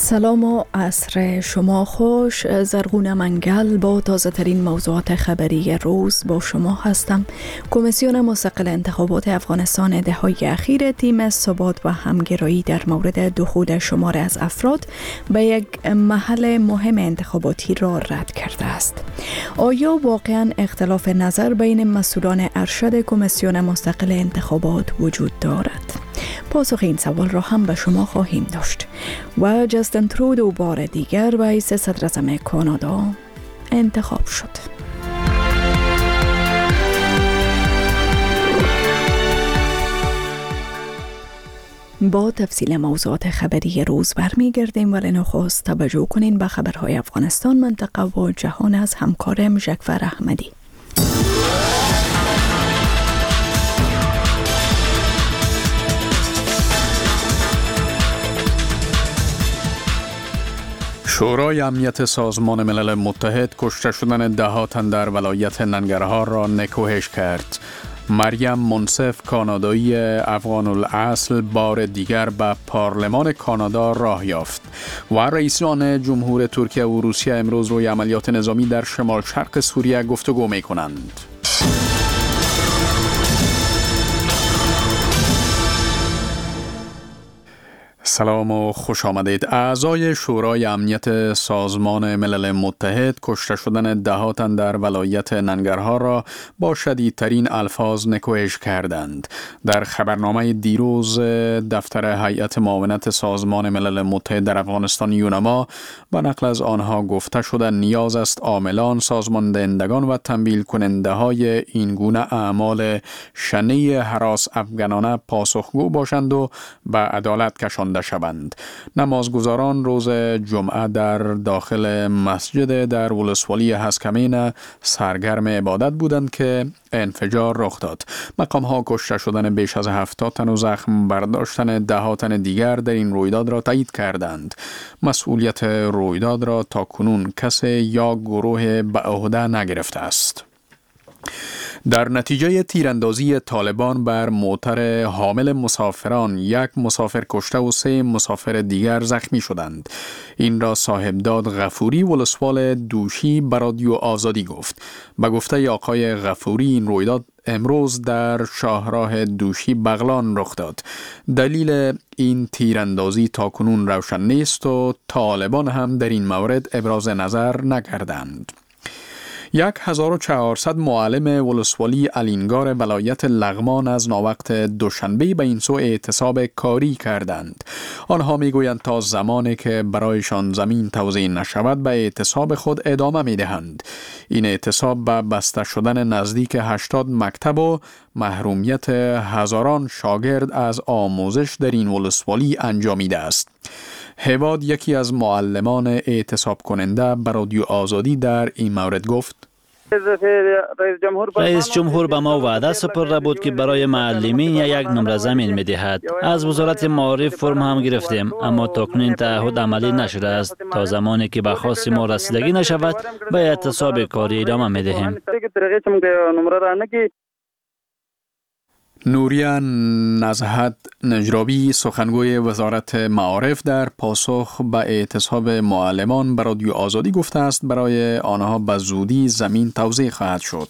سلام و عصر شما خوش. زرغون منگل با تازه ترین موضوعات خبری روز با شما هستم. کمیسیون مستقل انتخابات افغانستان دهه‌های اخیر تیم ثبات و همگرایی در مورد دخول شمار از افراد به یک محل مهم انتخاباتی را رد کرده است. آیا واقعا اختلاف نظر بین مسئولان ارشد کمیسیون مستقل انتخابات وجود دارد؟ پاسخ این سوال را هم به شما خواهیم داشت. و جاستین ترودو بار دیگر به حیث صدراعظم کانادا انتخاب شد. با تفصیل موضوعات خبری روز برمیگردیم، ولی نخست توجه کنین به خبرهای افغانستان، منطقه و جهان از همکارم ژکفر احمدی. شورای امنیت سازمان ملل متحد کشته شدن 10 تن در ولایت ننگرهار را نکوهش کرد. مریم منصف کانادایی افغان الاصل بار دیگر به پارلمان کانادا راه یافت و رئیسان جمهور ترکیه و روسیه امروز روی عملیات نظامی در شمال شرق سوریه گفتگو می کنند. سلام و خوش آمدید. اعضای شورای امنیت سازمان ملل متحد کشته شدن 10 تن در ولایت ننگرهار را با شدیدترین الفاظ نکوهش کردند. در خبرنامه دیروز دفتر هیئت معاونت سازمان ملل متحد در افغانستان یونما با نقل از آنها گفته شده نیاز است عاملان، سازماندهندگان و تنبیه کننده های این گونه اعمال شنیع هراس افغانانه پاسخگو باشند و به عدالت کشانده شوند. نمازگزاران روز جمعه در داخل مسجد در ولسوالی هسکمین سرگرم عبادت بودند که انفجار رخ داد. مقام ها کشته شدن بیش از 70 تن و زخم برداشتن 10 تن دیگر در این رویداد را تایید کردند. مسئولیت رویداد را تا کنون کسی یا گروه به عهده نگرفته است. در نتیجه تیراندازی طالبان بر موتر حامل مسافران 1 مسافر کشته و 3 مسافر دیگر زخمی شدند. این را صاحبداد غفوری ولسوال دوشی به رادیو آزادی گفت. به گفته آقای غفوری این رویداد امروز در شاهراه دوشی بغلان رخ داد. دلیل این تیراندازی تاکنون روشن نیست و طالبان هم در این مورد ابراز نظر نکردند. 1400 معلم ولسوالی الینگار ولایت لغمان از ناوقت دوشنبه به این سو اعتصاب کاری کردند. آنها میگویند تا زمانی که برایشان زمین توزیع نشود به اعتصاب خود ادامه میدهند. این اعتصاب به بسته شدن نزدیک 80 مکتب و محرومیت هزاران شاگرد از آموزش در این ولسوالی انجامیده است. هواد یکی از معلمان اعتصاب کننده به رادیو آزادی در این مورد گفت: رئیس جمهور به ما وعده سپرده بود که برای معلمین یک نمره زمین می دهد. از وزارت معارف فرم هم گرفتیم، اما تاکنون تعهد عملی نشده است. تا زمانی که به خواست ما رسیدگی نشود به اعتصاب کاری ادامه می دهیم. نوریه نزهت نجرابی سخنگوی وزارت معارف در پاسخ به اعتصاب معلمان به رادیو آزادی گفته است برای آنها به زودی زمین توزیع خواهد شد.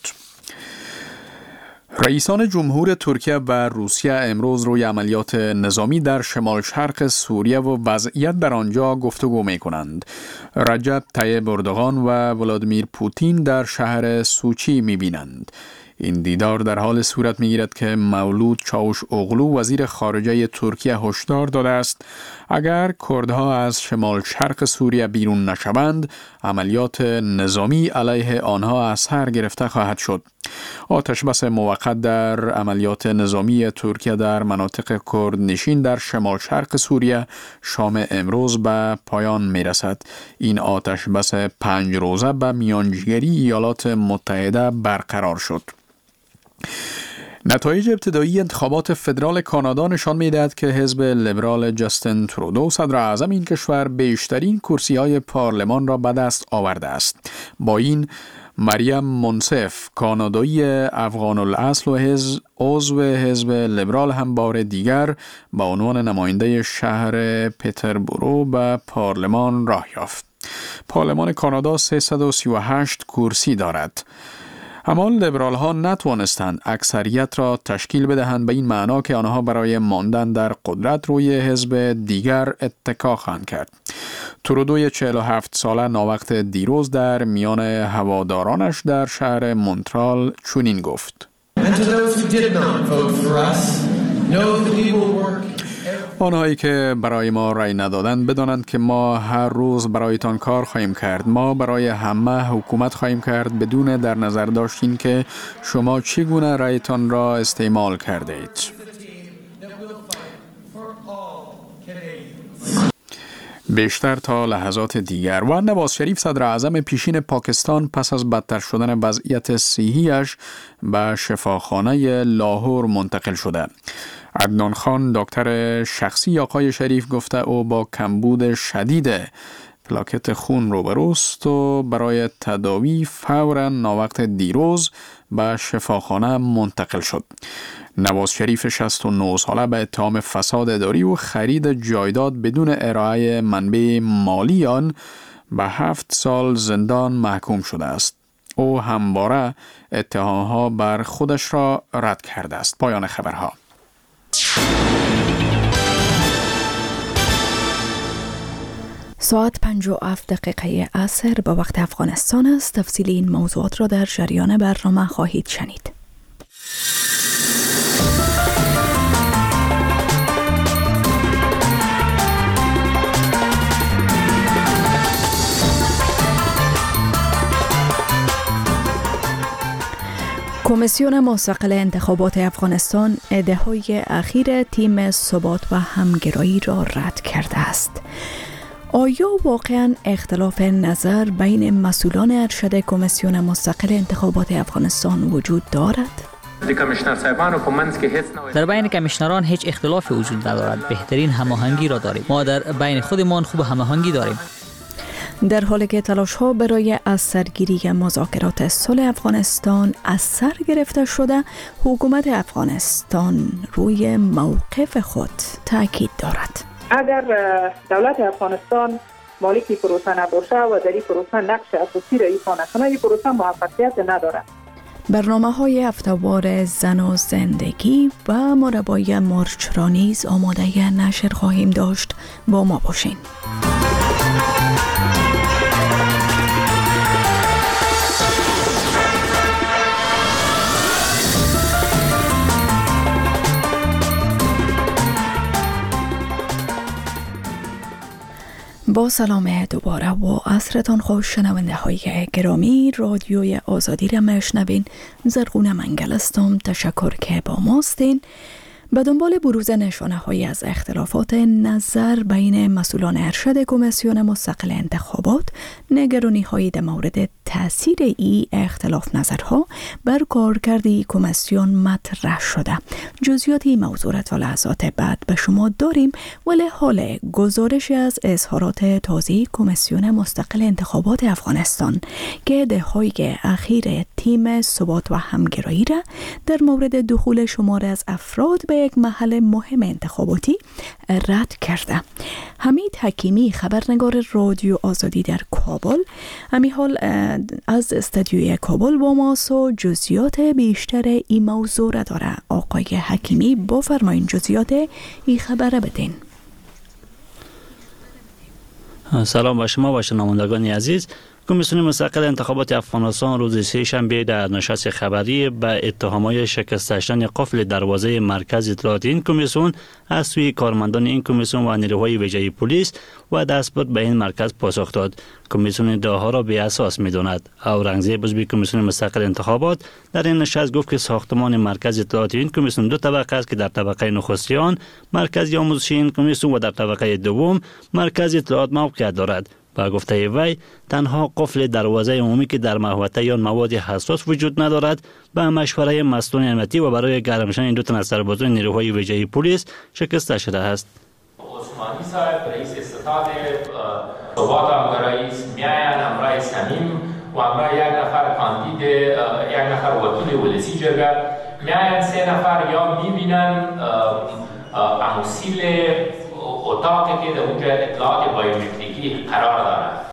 رئیسان جمهور ترکیه و روسیه امروز روی عملیات نظامی در شمال شرق سوریه و وضعیت در آنجا گفتگو می کنند. رجب طیب اردوغان و ولادیمیر پوتین در شهر سوچی می بینند. این دیدار در حال صورت می‌گیرد که مولود چاوش اوغلو وزیر خارجه ترکیه هشدار داده است اگر کردها از شمال شرق سوریه بیرون نشوند عملیات نظامی علیه آنها از سر گرفته خواهد شد. آتشبس موقت در عملیات نظامی ترکیه در مناطق کردنشین در شمال شرق سوریه شام امروز به پایان می‌رسد. این آتشبس 5 روزه به میانجیگری ایالات متحده برقرار شد. نتایج ابتدایی انتخابات فدرال کانادا نشان می‌دهد که حزب لیبرال جاستین ترودو صدر اعظم این کشور بیشترین کرسی‌های پارلمان را به دست آورده است. با این مریم منصف کانادایی افغان الاصل و عضو حزب لیبرال هم بار دیگر به عنوان نماینده شهر پتربورو به پارلمان راه یافت. پارلمان کانادا 338 کرسی دارد. اما لیبرال ها نتوانستند اکثریت را تشکیل بدهند، به این معنا که آنها برای ماندن در قدرت روی حزب دیگر اتکا خواهند کرد. ترودوی 47 ساله ناوقت دیروز در میان هوادارانش در شهر مونترال چنین گفت: آنهایی که برای ما رای ندادند بدانند که ما هر روز برایتان کار خواهیم کرد. ما برای همه حکومت خواهیم کرد بدون در نظر داشتن که شما چگونه رایتان را استعمال کرده اید. بیشتر تا لحظات دیگر. و نواز شریف صدر اعظم پیشین پاکستان پس از بدتر شدن وضعیت صحیش به شفاخانه لاهور منتقل شده. عدنان خان دکتر شخصی آقای شریف گفته او با کمبود شدید پلاکت خون روبروست و برای تداوی فوراً ناوقت دیروز به شفاخانه منتقل شد. نواز شریف 69 ساله به اتهام فساد اداری و خرید جایداد بدون ارائه منبع مالی آن به 7 سال زندان محکوم شده است. او همواره اتهامها بر خودش را رد کرده است. پایان خبرها. ساعت 57 دقیقه عصر به وقت افغانستان است. تفصیل این موضوعات را در جریان برنامه خواهید شنید. کمیسیون مستقل انتخابات افغانستان ادعاهای اخیر تیم ثبات و همگرایی را رد کرده است. آیا واقعاً اختلاف نظر بین مسئولان ارشد کمیسیون مستقل انتخابات افغانستان وجود دارد؟ در بین کمیشنران هیچ اختلافی وجود ندارد. بهترین هماهنگی را داریم. ما در بین خودمان خوب هماهنگی داریم. در حالی که تلاش‌ها برای از سرگیری مذاکرات صلح افغانستان از سر گرفته شده، حکومت افغانستان روی موقف خود تاکید دارد. اگر دولت افغانستان مالکی پروسه نباشه و در این پروسه نقش اساسی را ایفا نکنه، این پروسه موفقیت ندارد. برنامه‌های هفته‌وار زن و زندگی و مربای مرچ را نیز آماده نشر خواهیم داشت. با ما باشین. با سلام دوباره و عصرتان خوش شنونده های گرامی. رادیوی آزادی را میشنوین. زرغونه منگل هستم. تشکر که با ماستین. به دنبال بروز نشانه های از اختلافات نظر بین مسئولان ارشد کمیسیون مستقل انتخابات، نگرانی های در مورد تاثیر ای اختلاف نظرها بر کارکرد کمیسیون مطرح شده. جزئیات این موضوع را تا لحظات بعد به شما داریم، ولی حال گزارش از اظهارات تازه کمیسیون مستقل انتخابات افغانستان که دههای اخیر تیم ثبات و همگرایی را در مورد دخول شمار از افراد به یک محل مهم انتخاباتی رد کرده. حمید حکیمی خبرنگار رادیو آزادی در کابل همین حال از استودیوی کابل با ماست و جزئیات بیشتر این موضوع را داره. آقای حکیمی بفرمایید جزئیات این خبر بدین. سلام به شما و شنوندگان عزیز. کمیسیون مستقل انتخابات افغانستان روز سه‌شنبه در نشست خبری به اتهامات شکست داشتن قفل دروازه مرکز اطلاعات این کمیسیون از سوی کارمندان این کمیسیون و نیروهای ویژه پلیس و دستبرد به این مرکز پاسخ داد. کمیسیون ادعاها را بی اساس می‌داند. اورنگزیب عضو کمیسیون مستقل انتخابات در این نشست گفت که ساختمان مرکز اطلاعات این کمیسیون دو طبقه است که در طبقه نخستی آن مرکز آموزشی این کمیسیون و در طبقه دوم مرکز اطلاعات موقعیت دارد. با گفته وی تنها قفل دروازه عمومی که در محوطه یا مواد حساس وجود ندارد به مشوره مسئولان امنیتی و برای گرم شدن این دو تن از سربازان نیروهای ویژه پلیس شکسته شده است. عثمانی صاحب رئیس ستاد ثبات و رئیس میاین امرای صمیم و همراه یک نفر کاندید یک نفر وکیل ولسی جرگه میاین 3 نفر یا میبینن اموسیل اتاقی که در اونجا اطلاعات بایومتریکی قرار دارد.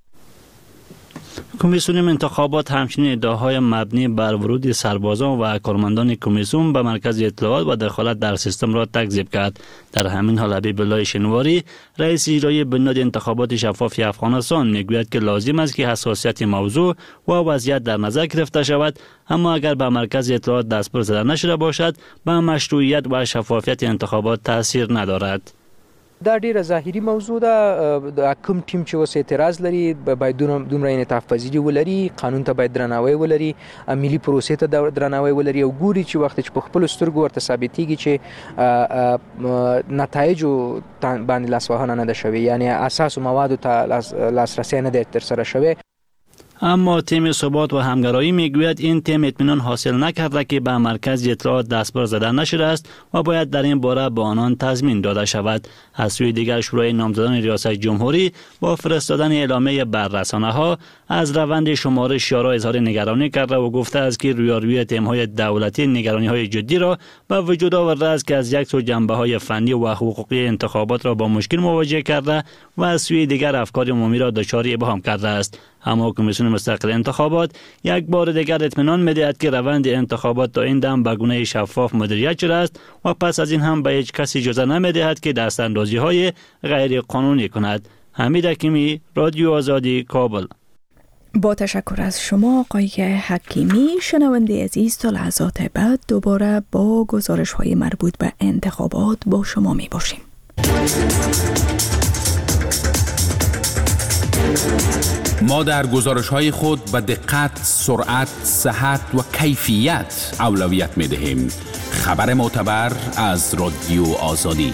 کمیسیون انتخابات همچنین ادعاهای مبنی بر ورود سربازان و کارمندان کمیسیون به مرکز اطلاعات و دخالت در سیستم را تکذیب کرد. در همین حال حبیب الله شنواری رئیس اجرایی بنیاد انتخابات شفاف افغانستان میگوید که لازم است که حساسیت موضوع و وضعیت در نظر گرفته شود، اما اگر به مرکز اطلاعات دستبر زده نشده باشد به مشروعیت و شفافیت انتخابات تاثیر ندارد. دا ډیره ظاهري موضوع ده. کوم ټیم چې اوس اعتراض لري باید دومره انعطاف پذیري ولري، قانون ته باید درناوی ولري، ملي پروسې ته درناوی ولري او ګوري چې وخت چې په خپل سترګو ورته ثابتېږي چې نتایجو باندې لاسوهنه نه ده شوې، یعنی اساس موادو ته لاسرسی نه ده ترسره شوی. اما تیم ثبات و همگرایی میگوید این تیم اطمینان حاصل نکرده که به مرکز اطلاعات دستبر زده نشده است و باید در این باره به آنان تضمین داده شود. از سوی دیگر شورای نامزدان ریاست جمهوری با فرستادن اعلامیه بر رسانه‌ها از روند شمارش یارا اظهار نگرانی کرده و گفته است که رویارویی تیم‌های دولتی نگرانی‌های جدی را به وجود آورده است که از یک سو جنبه‌های فنی و حقوقی انتخابات را با مشکل مواجه کرده و از سوی دیگر افکار عمومی را دچار ابهام کرده است. اما کمیسیون مستقل انتخابات یک بار دیگر اطمینان می‌دهد که روند انتخابات تا این دم به گونه شفاف مدیریت شده است و پس از این هم به هیچ کسی اجازه نمی‌دهد که دستاندازی‌های غیر قانونی کند. حمید حکیمی، رادیو آزادی، کابل. با تشکر از شما آقای حکیمی. شنونده عزیز، تا لحظات بعد دوباره با گزارش‌های مربوط به انتخابات با شما می‌باشیم. ما در گزارش‌های خود به دقت، سرعت، صحت و کیفیت اولویت می‌دهیم. خبر معتبر از رادیو آزادی.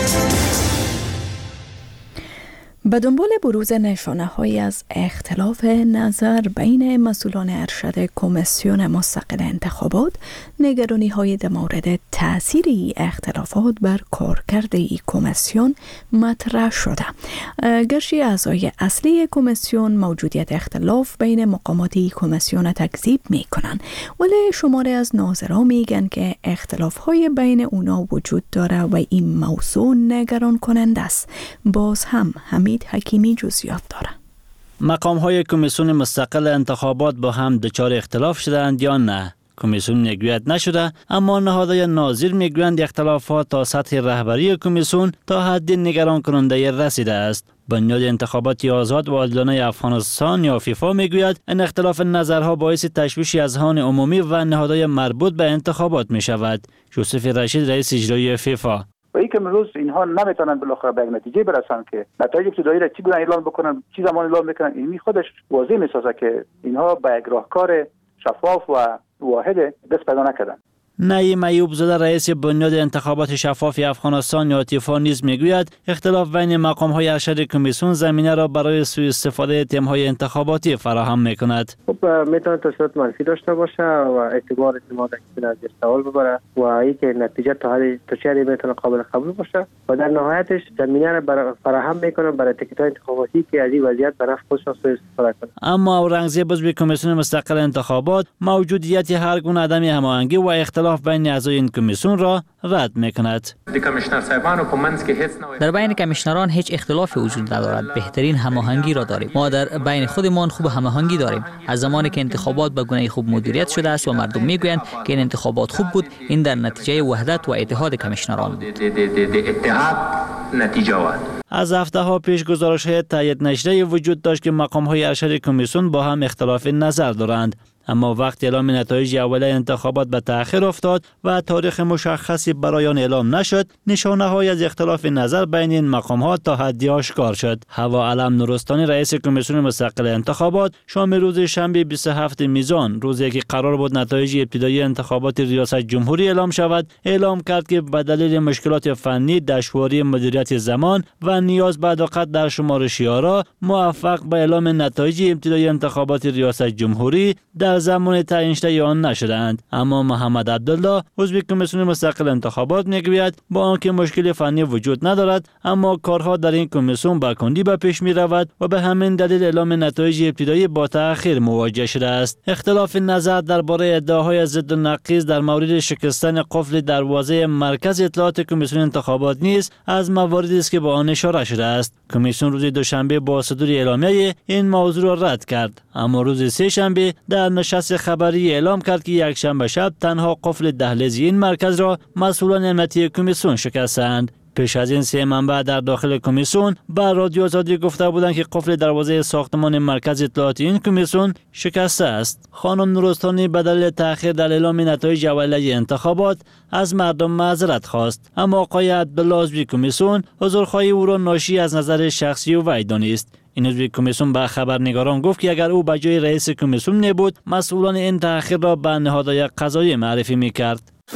به دنبال بروز نشانه‌هایی از اختلاف نظر بین مسئولان ارشد کمیسیون مستقل انتخابات، نگرانی‌های در مورد تأثیر اختلافات بر کارکرد کمیسیون مطرح شده. گرچه اعضای اصلی کمیسیون موجودیت اختلاف بین مقامات کمیسیون تکذیب می‌کنند، ولی شماری از ناظران میگن که اختلاف‌های بین اونا وجود داره و این موضوع نگران کننده است. باز هم حمید حکیمی جزئیات داره. مقام‌های کمیسیون مستقل انتخابات با هم دچار اختلاف شدند یا نه؟ کمیسیون میگوید نشده، اما نهادهای ناظر میگویند اختلافات تا سطح رهبری کمیسیون تا حد نگران کننده رسیده است. بنیاد انتخابات آزاد و عادلانه افغانستان یا فیفا میگوید این اختلاف نظرها باعث تشویش اذهان عمومی و نهادهای مربوط به انتخابات می شود. یوسف رشید، رئیس اجرایی فیفا: و این که امروز اینها نمیتونن بالاخره به نتیجه برسن که نتایج ابتدایی را چی گونه اعلام بکنن، چی زمان اعلام میکنن، این خودش واضح میسازه که اینها به یک راهکار شفاف و واحد دست پیدا نکردن. نعیم ایوب زاده، رئیس بنیاد انتخابات شفاف افغانستان یا تیفا نیز میگوید اختلاف بین مقام‌های ارشد کمیسیون زمینه را برای سوء استفاده تیم‌های انتخاباتی فراهم می‌کند. خب میتونه تاثیرات منفی داشته باشه و اعتبار ما در از سوال ببره و اینکه نتیجه تا چه حدی میتونه قابل قبول باشه و در نهایتش زمینه را فراهم میکنه برای تکیه‌های انتخاباتی که از این وضعیت به نفع خودشان سوء استفاده کنه. اما اورنگزیب عضو کمیسیون مستقل انتخابات موجودیت هر گونه عدم هماهنگی و اختلاف بین اعضای این کمیسیون را رد میکند. در بین کمیشنران هیچ اختلافی وجود ندارد. بهترین هماهنگی را داریم. ما در بین خودمان خوب هماهنگی داریم. از زمانی که انتخابات به گونه خوب مدیریت شده است و مردم میگویند که این انتخابات خوب بود، این در نتیجه وحدت و اتحاد کمیشنران بود. از هفته‌ها پیش گزارش‌های تایید نشده وجود داشت که مقام‌های ارشد کمیسیون با هم اختلاف نظر دارند. اما وقت اعلام نتایج اولیه انتخابات به تأخیر افتاد و تاریخ مشخصی برای آن اعلام نشد، نشانه‌های از اختلاف نظر بین این مقام‌ها تا حدی آشکار شد. هوا علم نورستانی، رئیس کمیسیون مستقل انتخابات، شام روز شنبه 27 میزان، روزی که قرار بود نتایج ابتدایی انتخابات ریاست جمهوری اعلام شود، اعلام کرد که به دلیل مشکلات فنی، دشواری مدیریت زمان و نیاز به دقت در شمارش یارا، موفق به اعلام نتایج ابتدایی انتخابات ریاست جمهوری در در زمان تعیین شده آن نشدند. اما محمد عبدالله عضو کمیسیون مستقل انتخابات میگوید با آنکه مشکل فنی وجود ندارد اما کارها در این کمیسیون با کندی به پیش می رود و به همین دلیل اعلام نتایج ابتدایی با تأخیر مواجه شده است. اختلاف نظر درباره ادعاهای ضد و نقیض در مورد شکستن قفل دروازه مرکز اطلاعات کمیسیون انتخابات نیز از مواردی است که با آن اشاره شده است. کمیسیون روز دوشنبه با صدور اعلامیه این موضوع را رد کرد، اما روز سه شنبه در نشست خبری اعلام کرد که یک شنبه شب تنها قفل دهلیزی این مرکز را مسئولان امنیتی کمیسیون شکستند. پیش از این سه منبع در داخل کمیسیون به رادیو آزادی گفته بودند که قفل دروازه ساختمان مرکز اطلاعات این کمیسیون شکسته است. خانم نورستانی به دلیل تأخیر در اعلام نتایج اولیه انتخابات از مردم معذرت خواست، اما آقای عبدالله عضو کمیسیون حضورخواهی او را ناشی از نظر شخصی و وی دانست. این عضو کمیسیون به خبرنگاران گفت که اگر او به جای رئیس کمیسیون نبود مسئولان این تأخیر را به نهادهای قضایی معرفی می‌کرد.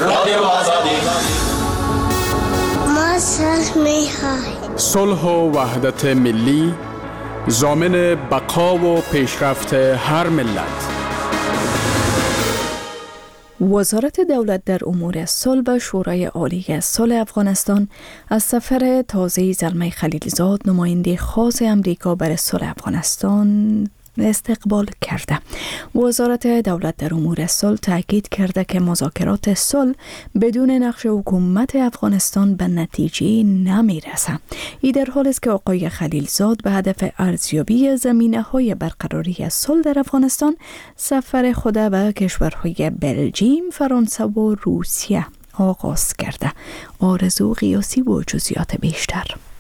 صلح و وحدت ملی ضامن بقا و پیشرفت هر ملت. وزارت دولت در امور صلح و شورای عالی صلح افغانستان از سفر تازه زلمه خلیلزاد نماینده خاص امریکا برای صلح افغانستان استقبال کرده. وزارت دولت در امور صلح تاکید کرده که مذاکرات صلح بدون نقش حکومت افغانستان به نتیجه نمی رسد. این در حالی است که آقای خلیلزاد به هدف ارزیابی زمینه‌های برقراری صلح در افغانستان سفر خود به کشورهای بلژیم، فرانسه و روسیه آغاز کرده. آرزو قیاسی و جزئیات بیشتر.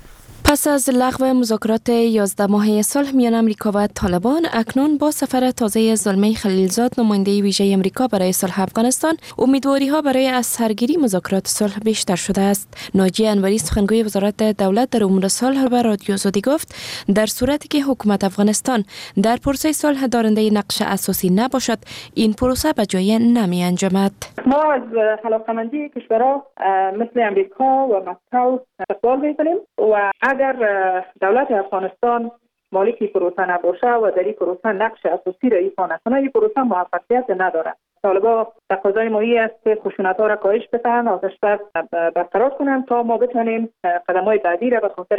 پس از لغو مذاکرات 11 ماهه صلح میان امریکا و طالبان، اکنون با سفر تازه زلمه خلیلزاد نماینده ویژه امریکا برای صلح افغانستان، امیدواری ها برای از سرگیری مذاکرات صلح بیشتر شده است. ناجی انوری سخنگوی وزارت دولت در امور صلح به رادیو آزادی گفت در صورتی که حکومت افغانستان در پروسه صلح دارنده نقش اساسی نباشد، این پروسه به جای نمی انجامد. ما از علاقه‌مندی کشورها مثل امریکا و مسکو استقبال می‌کنیم و اگر دولت افغانستان مالک پروسه نباشه و در این پروسه نقش اساسی را ایفا نکنه، این پروسه موفقیت نداره. طالبان تقاضای ما است که خشونت‌ها را کاهش بدن، آتش بس برقرار کنند تا ما بتونیم قدم‌های بعدی را به خاطر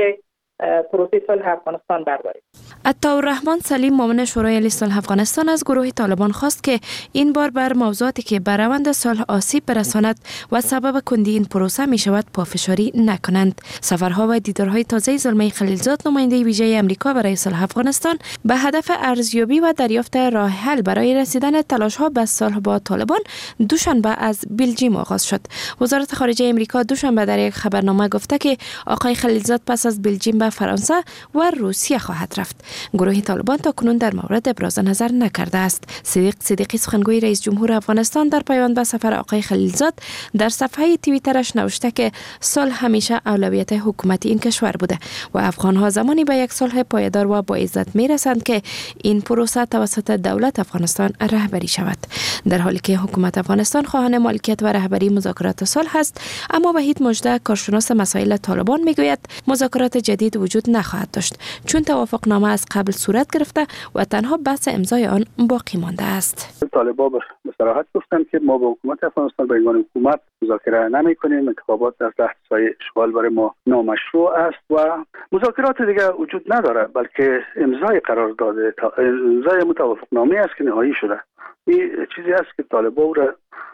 پروسه صلح افغانستان برداریم. عطاالرحمن سلیم معاون شورای عالی صلح افغانستان از گروه طالبان خواست که این بار بر موضوعاتی که بر روند صلح آسیب برساند و سبب کندی این پروسه می شود پافشاری نکنند. سفرها و دیدارهای تازه زلمه خلیلزاد نماینده ویژه امریکا برای صلح افغانستان به هدف ارزیابی و دریافت راه حل برای رسیدن تلاش‌ها به صلح با طالبان دوشنبه از بلژیم آغاز شد. وزارت خارجه امریکا دوشنبه در یک خبرنامه گفته که آقای خلیلزاد پس از بلژیم به فرانسه و روسیه خواهد رفت. گروه طالبان تا کنون در مورد ابراز نظر نکرده است. صدیق صدیقی سخنگوی رئیس جمهور افغانستان در پیوند به سفر آقای خلیلزاد در صفحه توییترش نوشته که صلح همیشه اولویت حکومت این کشور بوده و افغان‌ها زمانی به یک صلح پایدار و با عزت میرسند که این پروسه توسط دولت افغانستان رهبری شود. در حالی که حکومت افغانستان خواهان مالکیت و رهبری مذاکرات صلح است، اما وحید مژده کارشناس مسائل طالبان میگوید مذاکرات جدید وجود نخواهد داشت چون توافقنامه از قبل صورت گرفته و تنها بحث امضای آن باقی مانده است. طالبان به صراحت گفتند که ما با حکومت افغانستان به عنوان حکومت مذاکره نمی‌کنیم. انتخابات در تحت سایه اشغال برای ما نامشروع است و مذاکرات دیگر وجود نداره، بلکه امضای قرارداد امضای توافقنامه است که نهایی شده. این چیزی است که طالبان را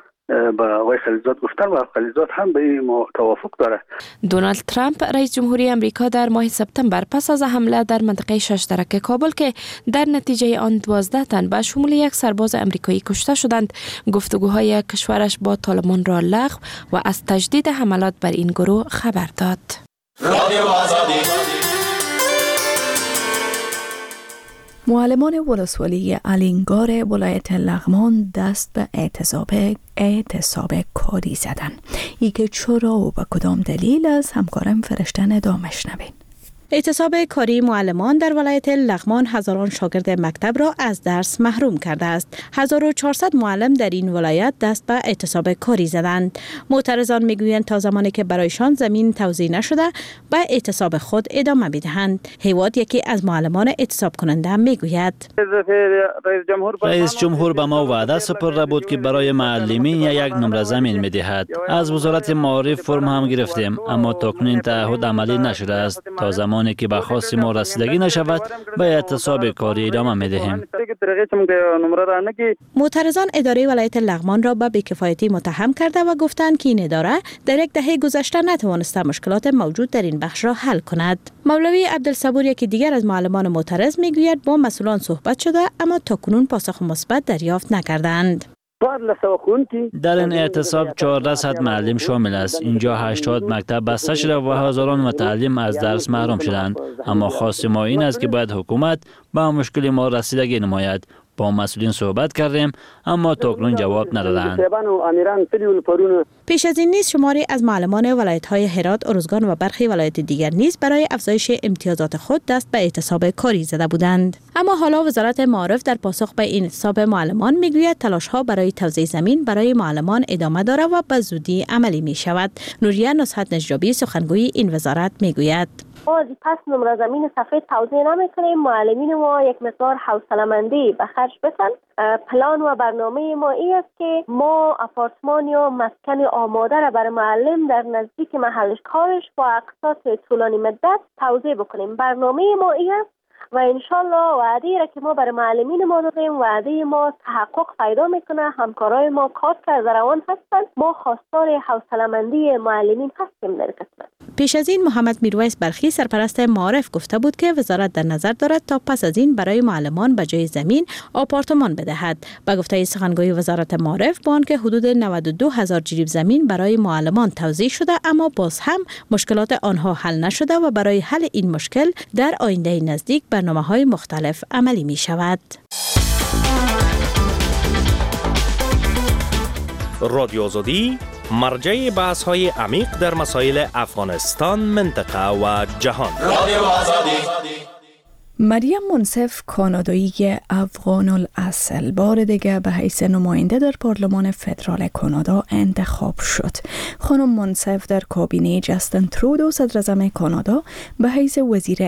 با آقای خلیلزاد گفتن و خلیلزاد هم به این توافق داره. دونالد ترامپ رئیس جمهوری امریکا در ماه سپتامبر پس از حمله در منطقه ششترک کابل که در نتیجه آن 12 تن به شمول یک سرباز امریکایی کشته شدند، گفتگوهای کشورش با طالبان را لغو و از تجدید حملات بر این گروه خبر داد. معلمان ولسوالی الینگار ولایت لغمان دست به اعتصاب کاری زدن. ای که چرا و به کدام دلیل از همکارم فرشته ندامش نبین. اعتصاب کاری معلمان در ولایت لغمان هزاران شاگرد مکتب را از درس محروم کرده است. 1400 معلم در این ولایت دست به اعتصاب کاری زدند. معترضان میگویند تا زمانی که برایشان زمین توزیع نشده به اعتصاب خود ادامه میدهند. هیواد یکی از معلمان اعتصاب کننده میگوید رئیس جمهور به ما وعده سپرده بود که برای معلمین یک نمره زمین میدهد. از وزارت معارف فرم هم گرفتیم اما تاکنون تعهد عملی نشده است. تا زمانی که به خواست ما رسیدگی نشود به اعتصاب کاری ادامه میدهیم. معترضان اداره ولایت لغمان را به بی‌کفایتی متهم کرده و گفتند که این اداره در یک دهه گذشته نتوانسته مشکلات موجود در این بخش را حل کند. مولوی عبدالصبور یکی دیگر از معلمان معترض میگوید با مسئولان صحبت شده اما تاکنون پاسخ مثبت دریافت نکردند. در این اعتصاب 1400 معلم شامل است. اینجا 80 مکتب بسته شده و هزاران متعلم از درس محروم شدند. اما خواست ما این است که باید حکومت به مشکل ما رسیدگی نماید. با مسئولین صحبت کردیم اما تاکنون جواب ندادند. پیش از این نیز شماری از معلمان ولایت‌های هرات، ارزگان و برخی ولایت دیگر نیز برای افزایش امتیازات خود دست به اعتصاب کاری زده بودند. اما حالا وزارت معارف در پاسخ به این اعتصاب معلمان میگوید تلاش‌ها برای توزیع زمین برای معلمان ادامه دارد و به زودی عملی می شود. نوریه نصحت نجابی سخنگوی این وزارت میگوید ما پس نمره زمین سفید توزیع نمی‌کنیم. معلمین ما یک مقدار حوصله‌مندی به خرج بدن. پلان و برنامه ما این است که ما آپارتمان یا مسکن آماده را برای معلم در نزدیک محل کارش با اقساط طولانی مدت توزیع بکنیم. برنامه ما این است و انشالله وعده را که ما برای معلمین ما دادیم وعده ما تحقق پیدا میکنه. همکارای ما کار کرده روان هستند. ما خواستار حوصله‌مندی معلمین هستیم در قسمت. پیش از این محمد میرویس برخی سرپرست معارف گفته بود که وزارت در نظر دارد تا پس از این برای معلمان به جای زمین آپارتمان بدهد. به گفته سخنگوی وزارت معارف با آنکه حدود 92,000 جریب زمین برای معلمان توزیع شده اما باز هم مشکلات آنها حل نشده و برای حل این مشکل در آینده نزدیک برنامه‌های مختلف عملی می شود. رادیو آزادی مرجع بحث‌های عمیق در مسائل افغانستان، منطقه و جهان. رادیو آزادی. مریم منصف کانادایی افغان الاصل بار دیگه به حیث نماینده در پارلمان فدرال کانادا انتخاب شد. خانم منصف در کابینه جاستین ترودو صدر اعظم کانادا به حیث وزیر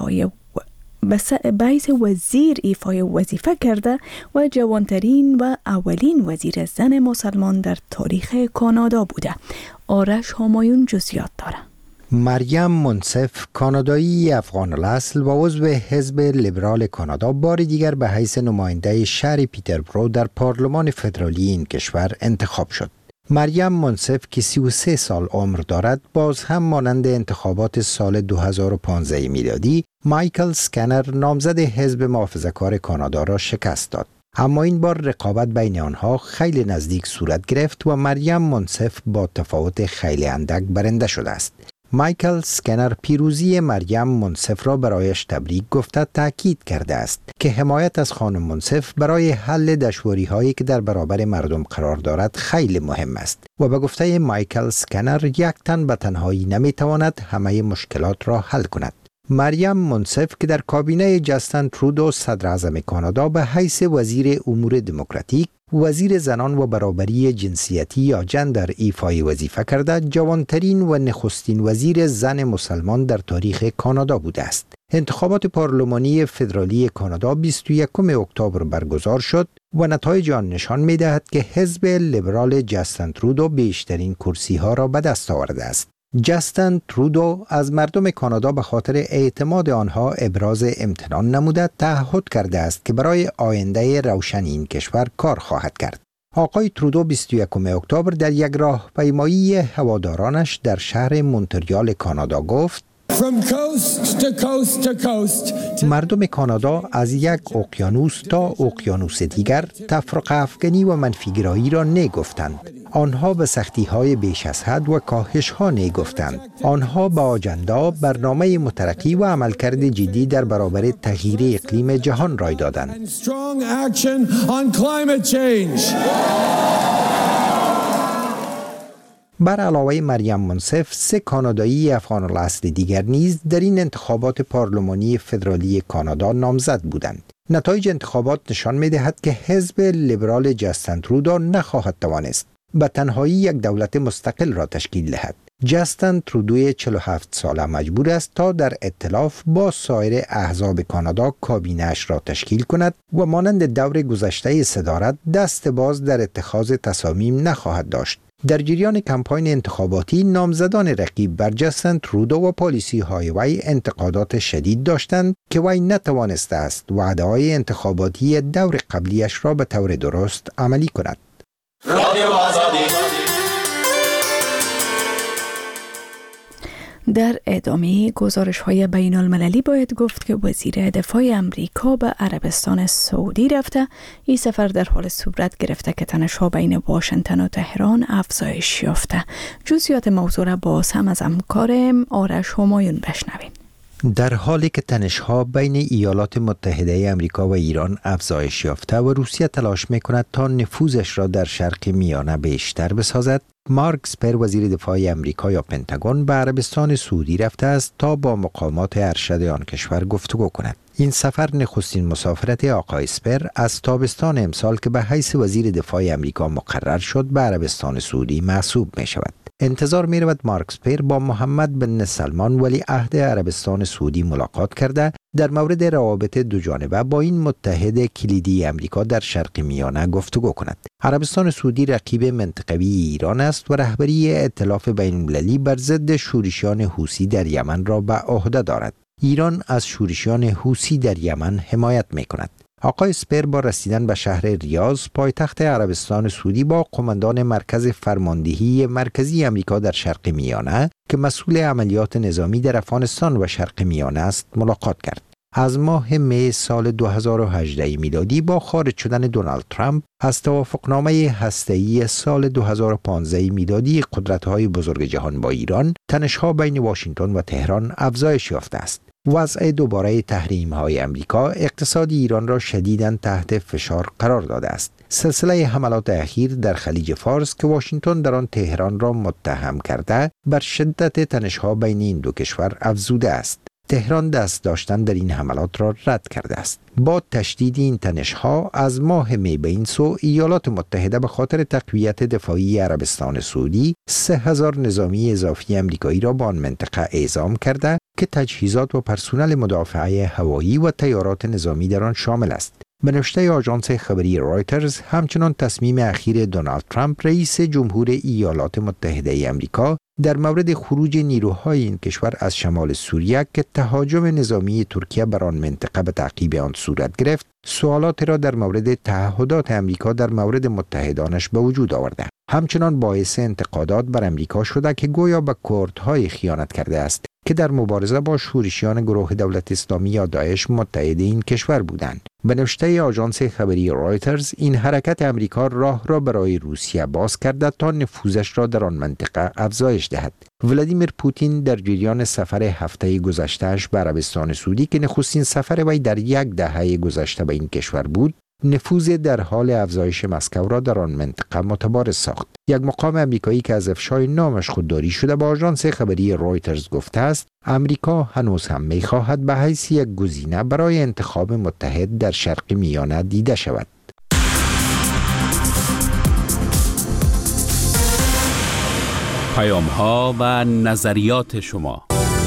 ایفای وظیفه کرده و جوانترین و اولین وزیر زن مسلمان در تاریخ کانادا بوده. آرش همایون جزئیات داره. مریم منصف کانادایی افغان الاصل و عضو حزب لیبرال کانادا بار دیگر به حیث نماینده شهر پیتربرو در پارلمان فدرالی این کشور انتخاب شد. مریم منصف که 33 سال عمر دارد باز هم مانند انتخابات سال 2015 میلادی مایکل سکنر نامزد حزب محافظه‌کار کانادا را شکست داد. اما این بار رقابت بین آنها خیلی نزدیک صورت گرفت و مریم منصف با تفاوت خیلی اندک برنده شده است. مایکل سکنر پیروزی مریم منصف را برایش تبریک گفته تاکید کرده است که حمایت از خانم منصف برای حل دشواری‌هایی که در برابر مردم قرار دارد خیلی مهم است و به گفته مایکل سکنر یک تن به تنهایی نمیتواند همه مشکلات را حل کند. مریم منصف که در کابینه جاستین ترودو صدر اعظم کانادا به حیث وزیر امور دموکراتیک، وزیر زنان و برابری جنسیتی یا جندر ایفای وظیفه کرده، جوانترین و نخستین وزیر زن مسلمان در تاریخ کانادا بوده است. انتخابات پارلمانی فدرالی کانادا 21 اکتبر برگزار شد و نتایج آن نشان می‌دهد که حزب لیبرال جاستین ترودو بیشترین کرسی‌ها را به دست آورده است. جاستین ترودو از مردم کانادا به خاطر اعتماد آنها ابراز امتنان نموده تعهد کرده است که برای آینده روشن این کشور کار خواهد کرد. آقای ترودو 21 اکتبر در یک راهپیمایی هوادارانش در شهر مونتریال کانادا گفت: مردم کانادا از یک اقیانوس تا اقیانوس دیگر تفرقه افکنی و منفیگرایی را نگفتند. آنها به سختی‌های بیش از حد و کاهش‌ها نگفتند. آنها به آجندا، برنامه مترقی و عملکرد جدی در برابر تغییر اقلیم جهان رای دادند. بر علاوه مریم منصف، 3 کانادایی افغان الاصل دیگر نیز در این انتخابات پارلمانی فدرالی کانادا نامزد بودند. نتایج انتخابات نشان می‌دهد که حزب لیبرال جاستین ترودو نخواهد توانست به تنهایی یک دولت مستقل را تشکیل دهد. جاستین ترودو 47 ساله مجبور است تا در ائتلاف با سایر احزاب کانادا کابینه‌اش را تشکیل کند و مانند دور گذشته صدارت دست باز در اتخاذ تصامیم نخواهد داشت. در جریان کمپاین انتخاباتی نامزدان رقیب بر جاستین ترودو و پالیسی های وی انتقادات شدید داشتند که وی نتوانسته است وعده های انتخاباتی دور قبلیش را به طور درست عملی کند. در ادامه گزارش‌های بین‌المللی باید گفت که وزیر دفاع امریکا به عربستان سعودی رفته. این سفر در حال صورت گرفته که تنش‌ها بین واشنگتن و تهران افزایش یافته. جزئیات موضوع را باز هم از همکارم آرش همایون بشنویم. در حالی که تنش‌ها بین ایالات متحده آمریکا و ایران افزایش یافته و روسیه تلاش می‌کند تا نفوذش را در شرق میانه بیشتر بسازد، مارک اسپر وزیر دفاع آمریکا یا پنتاگون به عربستان سعودی رفته است تا با مقامات ارشد آن کشور گفتگو کند. این سفر نخستین مسافرت آقای اسپر از تابستان امسال که به حیث وزیر دفاع آمریکا مقرر شد به عربستان سعودی محسوب می شود. انتظار می رود مارک اسپر با محمد بن سلمان ولی عهد عربستان سعودی ملاقات کرده در مورد روابط دوجانبه با این متحد کلیدی آمریکا در شرق میانه گفتگو کند. عربستان سعودی رقیب منطقوی ایران است و رهبری ائتلاف بین‌المللی بر ضد شورشیان حوثی در یمن را به عهده دارد. ایران از شورشیان حوثی در یمن حمایت می کند. آقای اسپر با رسیدن به شهر ریاض پایتخت عربستان سعودی با قماندان مرکز فرماندهی مرکزی آمریکا در شرق میانه که مسئول عملیات نظامی در افغانستان و شرق میانه است ملاقات کرد. از ماه می سال 2018 میلادی با خارج شدن دونالد ترامپ از توافقنامه هسته‌ای سال 2015 میلادی قدرت‌های بزرگ جهان با ایران، تنش‌ها بین واشنگتن و تهران افزایش یافته است. وضع دوباره تحریم‌های آمریکا اقتصاد ایران را شدیداً تحت فشار قرار داده است. سلسله حملات اخیر در خلیج فارس که واشنگتن در آن تهران را متهم کرده، بر شدت تنش‌ها بین این دو کشور افزوده است. تهران دست داشتن در این حملات را رد کرده است. با تشدید این تنش‌ها از ماه می به این سو ایالات متحده به خاطر تقویت دفاعی عربستان سعودی 3000 نظامی اضافی آمریکایی را به آن منطقه اعزام کرده که تجهیزات و پرسنل مدافعه هوایی و تیارات نظامی در آن شامل است. به نوشته آژانس خبری رایترز، همچنان تصمیم اخیر دونالد ترامپ رئیس جمهور ایالات متحده آمریکا در مورد خروج نیروهای این کشور از شمال سوریه که تهاجم نظامی ترکیه بر آن منطقه به تعقیب آن صورت گرفت، سوالات را در مورد تعهدات آمریکا در مورد متحدانش به وجود آورده. همچنان باعث انتقادات بر آمریکا شده که گویا به کردهای خیانت کرده است که در مبارزه با شورشیان گروه دولت اسلامی یا داعش متحد این کشور بودند. به نوشته آژانس خبری رایترز، این حرکت آمریکا راه را برای روسیه باز کرده تا نفوذش را در آن منطقه افزایش دهد. ولادیمیر پوتین در جریان سفر هفته گذشته‌اش به عربستان سعودی که نخستین سفر وی در یک دهه گذشته به این کشور بود، نفوذ در حال افزایش مسکو را در آن منطقه متبارز ساخت. یک مقام آمریکایی که از افشای نامش خودداری شده با آژانس خبری رایترز گفته است آمریکا هنوز هم می‌خواهد به حیث یک گزینه برای انتخاب متحد در شرق میانه دیده شود. پیام‌ها و نظریات شما.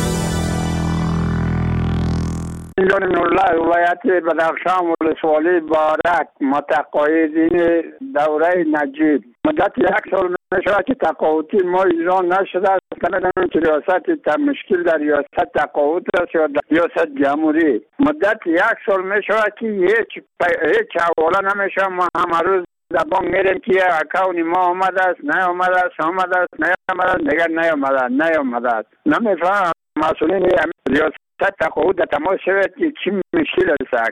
میلان نورالله ولایت بدخشان ولسوالی بارک متقاعدین دوره نجیب مدت 1 سال میشود که تقاعدی ما اجرا نشده است. کندن که ریاست مشکل در ریاست تقاعد است یا در ریاست جمهوری مدت 1 سال میشود که هیچ حواله نمیشه. ما همه روز در بانک میریم که اکاونی ما آمده است نیامده است آمده است نیامده است دیگر نیامده است. نمیفهم مسئولین ریاست تقاعد تماس شود که چی مشکل است.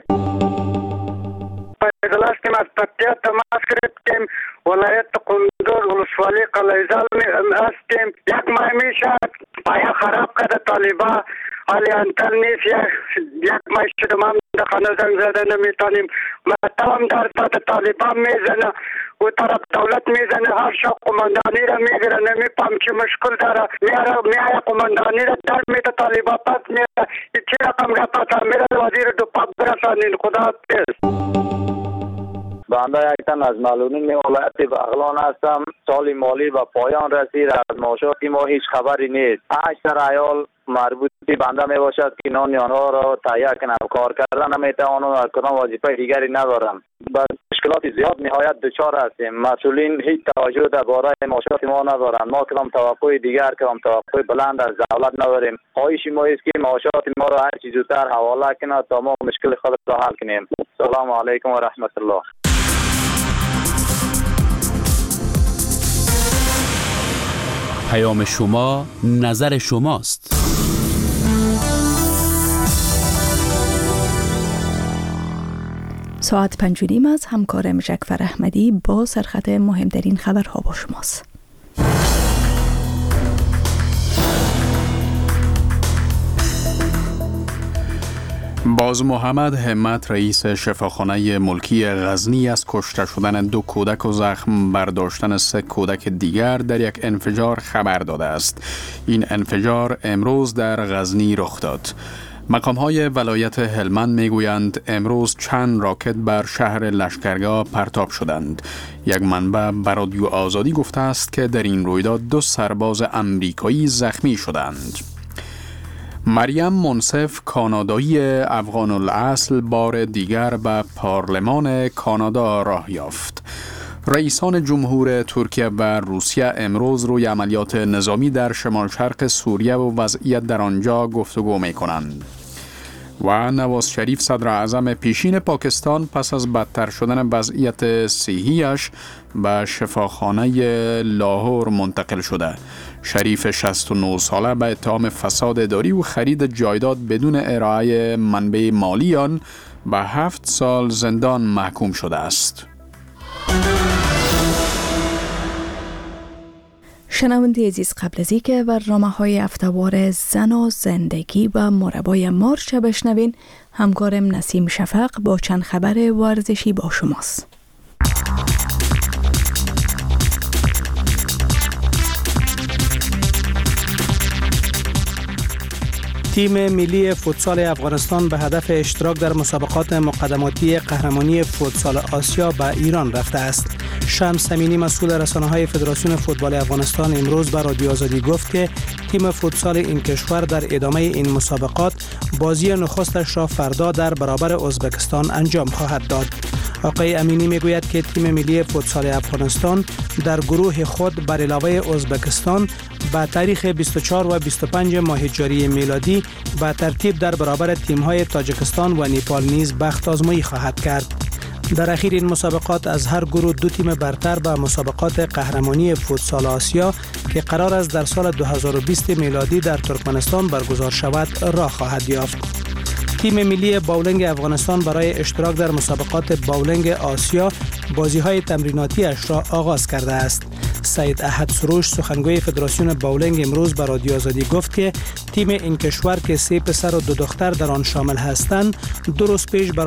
اجلاس که از پکتیا تماس کردیم ولایت قندوز ولسوالی قلعه‌زال هستیم. 1 ماه میشه پایه خراب کرده. طالبا حالی انتر نیست. یک ماه شده ما در خانه زنگ زده نمیتونیم. تمام در سطح طالبان میزنه و طرف دولت میزنه. هر شب قماندانی را میگیره. نمیفهم چه مشکل داره. میاره قماندانی را در میده طالبان پس میره. چی رقم گفت میره وزیر دو پاک برسانین. خدا حافظ. بنده یک تن از معلولین ولایت بغلان هستم. سال مالی به پایان رسید. از معاشات ما هیچ خبری نیست. اکثر عیال مربوط به بنده می باشد که نان آنها را تهیه کنند. کار کردن نمیتوانند. کدام وظیفه دیگری ندارند. با مشکلات زیاد نهایت دچار هستیم. مسئولین هیچ توجه درباره معاشات ما ندارند. ما کدام توقع دیگر کدام توقع بلند از دولت نداریم. خواهش ما است که معاشات ما را هر چیز زودتر حواله کند تا ما مشکل خود را حل کنیم. السلام علیکم و رحمت الله. پیام شما نظر شماست. ساعت 5:30 از همکارم جعفر احمدی با سرخط مهمترین خبرها با شماست. باز محمد همت رئیس شفاخانه ملکی غزنی از کشته شدن 2 کودک و زخم برداشتن 3 کودک دیگر در یک انفجار خبر داده است. این انفجار امروز در غزنی رخ داد. مقام‌های ولایت هلمند میگویند امروز چند راکت بر شهر لشکرگاه پرتاب شدند. یک منبع به رادیو آزادی گفته است که در این رویداد 2 سرباز امریکایی زخمی شدند. مریم منصف کانادایی افغان الاصل بار دیگر به پارلمان کانادا راه یافت. رئیسان جمهور ترکیه و روسیه امروز روی عملیات نظامی در شمال شرق سوریه و وضعیت در آنجا گفتگو می کنند. و نواز شریف صدر اعظم پیشین پاکستان پس از بدتر شدن وضعیت صحیش به شفاخانه لاهور منتقل شده. شریف 69 ساله به اتهام فساد اداری و خرید جایداد بدون ارائه منبع مالی آن به 7 سال زندان محکوم شده است. شنونده عزیز، قبل از اینکه برنامه‌های هفته‌وار زن و زندگی و مربای مارچ بشنوین، همکارم نسیم شفق با چند خبر ورزشی با شماست. تیم ملی فوتسال افغانستان به هدف اشتراک در مسابقات مقدماتی قهرمانی فوتسال آسیا به ایران رفته است. شمس امینی مسئول رسانه‌های فدراسیون فوتبال افغانستان امروز به رادیو آزادی گفت که تیم فوتسال این کشور در ادامه این مسابقات بازی نخستش را فردا در برابر ازبکستان انجام خواهد داد. آقای امینی میگوید که تیم ملی فوتسال افغانستان در گروه خود بر علاوه ازبکستان به تاریخ 24 و 25 ماه جاری میلادی به ترتیب در برابر تیم‌های تاجیکستان و نیپال نیز بخت آزمایی خواهد کرد. در اخیر این مسابقات از هر گروه 2 تیم برتر به مسابقات قهرمانی فوتسال آسیا که قرار است در سال 2020 میلادی در ترکمنستان برگزار شود راه خواهد یافت. تیم ملی باولنگ افغانستان برای اشتراک در مسابقات باولنگ آسیا بازی‌های تمریناتی اش را آغاز کرده است. سید احد سروش سخنگوی فدراسیون باولنگ امروز به رادیو آزادی گفت که تیم این کشور که 3 پسر و 2 دختر در آن شامل هستند 2 روز پیش برای